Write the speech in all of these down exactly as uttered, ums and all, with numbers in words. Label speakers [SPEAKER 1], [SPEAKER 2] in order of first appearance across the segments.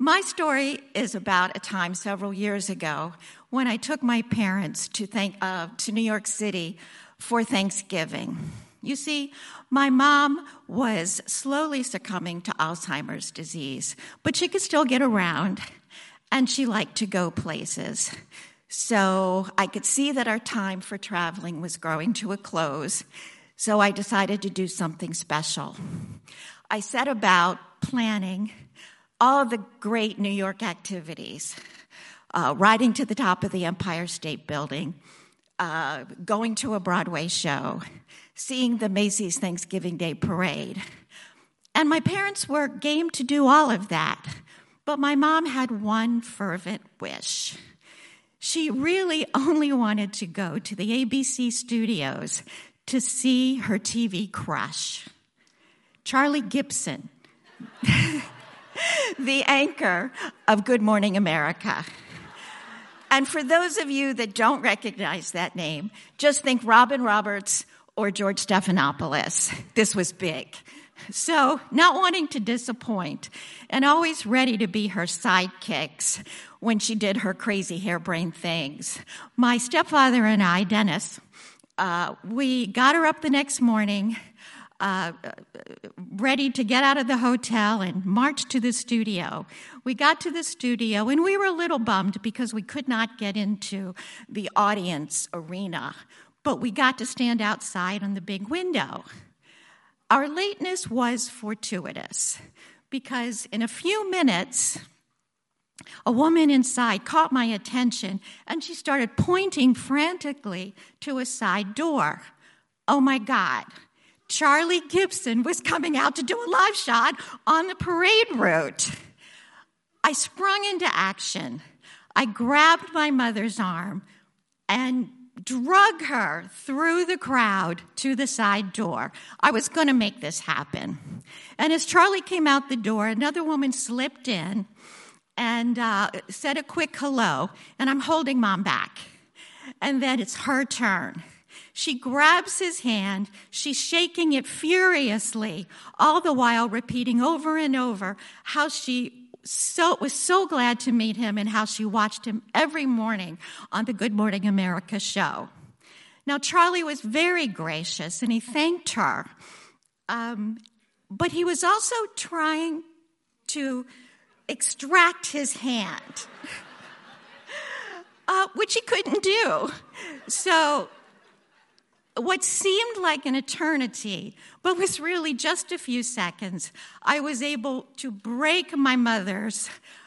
[SPEAKER 1] My story is about a time several years ago when I took my parents to, thank, uh, to New York City for Thanksgiving. You see, my mom was slowly succumbing to Alzheimer's disease, but she could still get around, and she liked to go places. So I could see that our time for traveling was growing to a close, so I decided to do something special. I set about planning all the great New York activities, uh, riding to the top of the Empire State Building, uh, going to a Broadway show, seeing the Macy's Thanksgiving Day Parade. And my parents were game to do all of that, but my mom had one fervent wish. She really only wanted to go to the A B C studios to see her T V crush, Charlie Gibson, the anchor of Good Morning America. And for those of you that don't recognize that name, just think Robin Roberts or George Stephanopoulos. This was big. So, not wanting to disappoint and always ready to be her sidekicks when she did her crazy harebrained things, my stepfather and I, Dennis, uh, we got her up the next morning, uh, ready to get out of the hotel and march to the studio. We got to the studio, and we were a little bummed because we could not get into the audience arena, but we got to stand outside on the big window. Our lateness was fortuitous because in a few minutes, a woman inside caught my attention and she started pointing frantically to a side door. Oh my God, Charlie Gibson was coming out to do a live shot on the parade route. I sprung into action. I grabbed my mother's arm and drug her through the crowd to the side door. I was going to make this happen. And as Charlie came out the door, another woman slipped in and uh, said a quick hello, and I'm holding Mom back. And then it's her turn. She grabs his hand, she's shaking it furiously, all the while repeating over and over how she So was so glad to meet him and how she watched him every morning on the Good Morning America show. Now, Charlie was very gracious, and he thanked her. Um, but he was also trying to extract his hand, uh, which he couldn't do. So what seemed like an eternity, but was really just a few seconds, I was able to break my mother's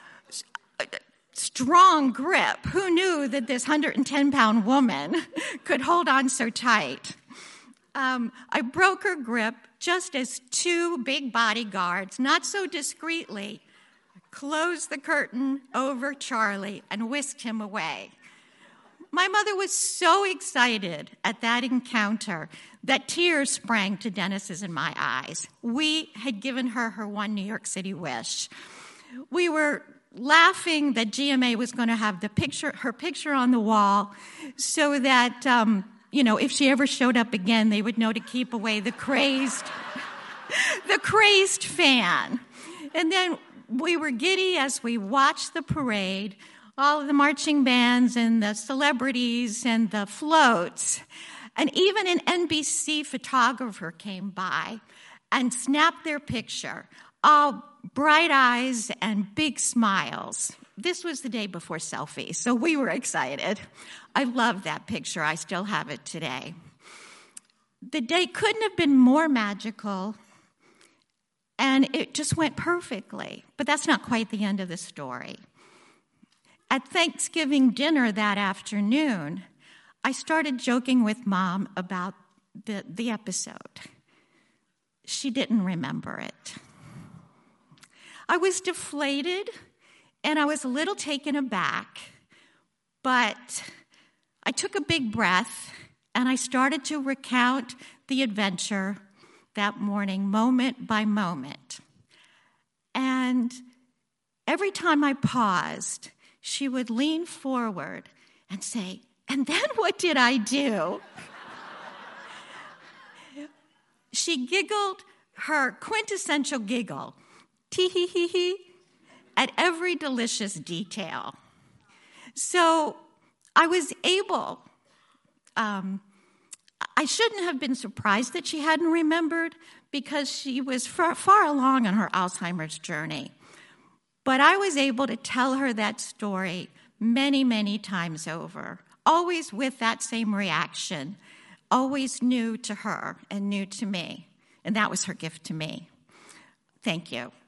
[SPEAKER 1] strong grip. Who knew that this one hundred ten pound woman could hold on so tight? Um, I broke her grip just as two big bodyguards, not so discreetly, closed the curtain over Charlie and whisked him away. My mother was so excited at that encounter that tears sprang to Dennis's and my eyes. We had given her her one New York City wish. We were laughing that G M A was going to have the picture, her picture on the wall so that, um, you know, if she ever showed up again, they would know to keep away the crazed, the crazed fan. And then we were giddy as we watched the parade, all of the marching bands and the celebrities and the floats. And even an N B C photographer came by and snapped their picture, all bright eyes and big smiles. This was the day before selfies, so we were excited. I love that picture. I still have it today. The day couldn't have been more magical, and it just went perfectly. But that's not quite the end of the story. At Thanksgiving dinner that afternoon, I started joking with Mom about the, the episode. She didn't remember it. I was deflated, and I was a little taken aback, but I took a big breath, and I started to recount the adventure that morning, moment by moment. And every time I paused, she would lean forward and say, "And then what did I do?" She giggled her quintessential giggle, tee-hee-hee-hee, at every delicious detail. So I was able, um, I shouldn't have been surprised that she hadn't remembered because she was far, far along on her Alzheimer's journey. But I was able to tell her that story many, many times over, always with that same reaction, always new to her and new to me. And that was her gift to me. Thank you.